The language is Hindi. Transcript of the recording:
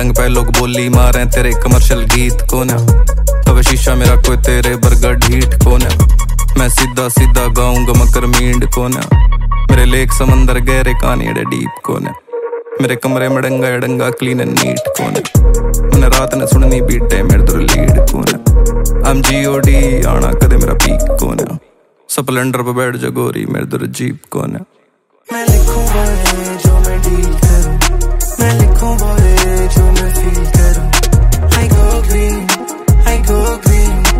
डंग पे लोग बोली मारे तेरे कमर्शियल गीत कौन है। तब शीशा मेरा कोई तेरे बर्गर ढीठ कौन है। मैं सीधा सीधा गाऊंगा मकर मींड कौन है। मेरे लेक समंदर गहरे कहानी एडे डीप कौन है। मेरे कमरे में डंगा डंगा क्लीन एंड नीट कौन है। मैंने रात ने सुननी बीटे मेरे दूर लीड कौन है। I'm G.O.D आना कदे मेरा पीक कौन है। स्प्लेंडर पे बैठ जा गोरी मेरे दूर जीप कौन है।